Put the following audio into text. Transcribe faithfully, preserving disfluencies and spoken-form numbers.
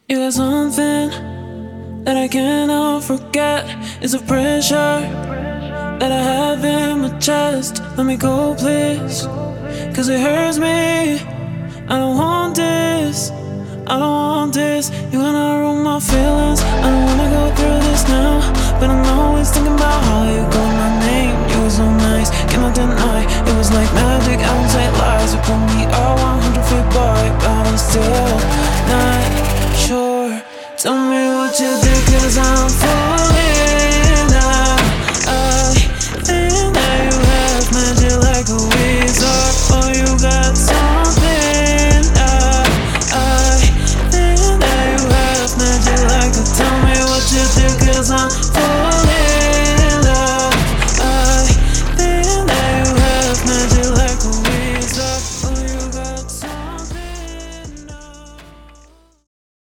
You got something that I cannot forget. It's a pressure that I have in my chest. Let me go, please, cause it hurts me. I don't want this, I don't want this. You wanna ruin my feelings. I don't wanna go through this now, but I'm always thinking about how you called my name. You were so nice, cannot deny. It was like magic, I don't say lies. You pulled me out one hundred feet by, but I'm still not